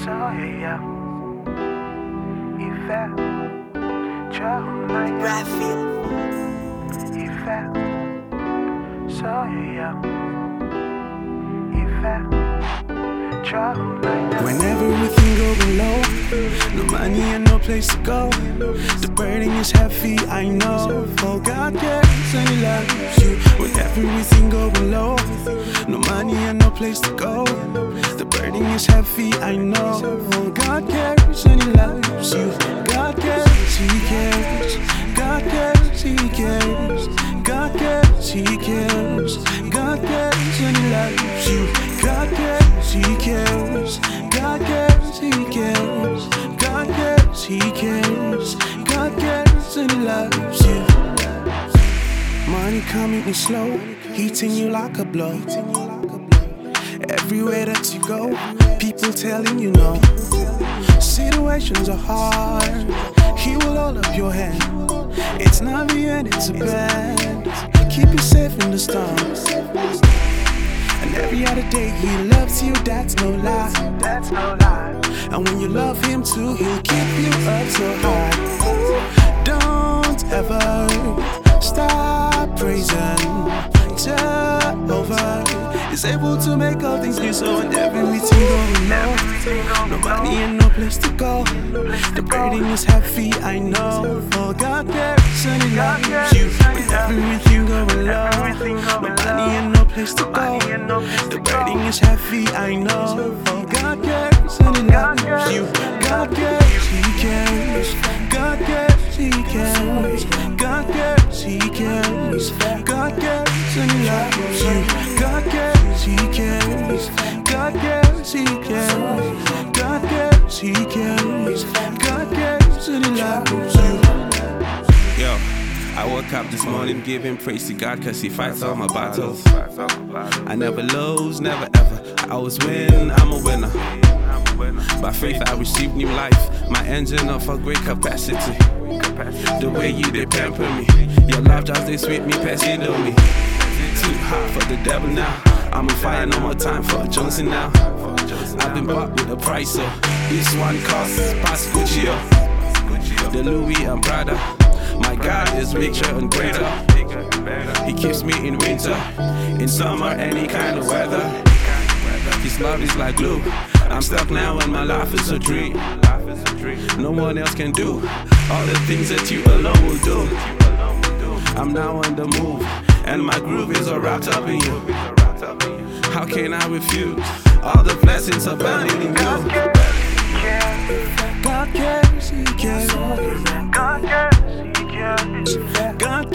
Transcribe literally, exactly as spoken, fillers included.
yeah. Ìfẹ́, Jeremiah. Bradfield. Ìfẹ́, so yeah. Ìfẹ́, Jeremiah. When everything going low, no money and no place to go. The burden is heavy, I know. Oh, God cares and He loves you. When everything going low, no money and no place to go. The burden is heavy, I know. Oh, God cares and He loves you. God cares, He cares. God cares, He cares. God cares, He cares. God cares and He loves you. God cares, He cares. God cares, He cares. God cares, He cares. God cares and He loves you. Money coming in slow, hitting you like a blow. Everywhere that you go, people telling you no. Situations are hard, He will hold up your hand. It's not the end, it's a band. Keep you safe in the storms. And every other day He loves you, that's no lie. That's no lie. And when you love Him too, He'll keep you up so high. Don't ever stop praising Jehovah. Is able to make all things new. So when everything going low, no money and no place to go. The burden is heavy, I know. For God cares and He loves you. When everything going low, no money and no place to go. The burden is heavy, I know. For God cares and He loves you. God cares, He cares. God cares, He cares. God cares, He cares. God cares and He loves you. God cares, He cares. God cares, He cares. God cares, He cares. God cares and He loves you. Yo, I woke up this morning giving praise to God cause He fights all my battles. I never lose, never ever. I always win, I'm a winner. By faith I received new life. My engine of a great capacity. The way you they pamper me. Your love just they sweet me, passing on me. Too hot for the devil now. I'm on fire, no more time for Johnson now. I've been bought with a price, so this one costs past Gucci. The Louis and Prada. My God is richer and greater. He keeps me in winter, in summer, any kind of weather. His love is like glue. I'm stuck now and my life is a dream. No one else can do all the things that you alone will do. I'm now on the move, and my groove is all wrapped up in you. How can I refuse all the blessings abounding in you? God cares, He cares. God cares, He cares. God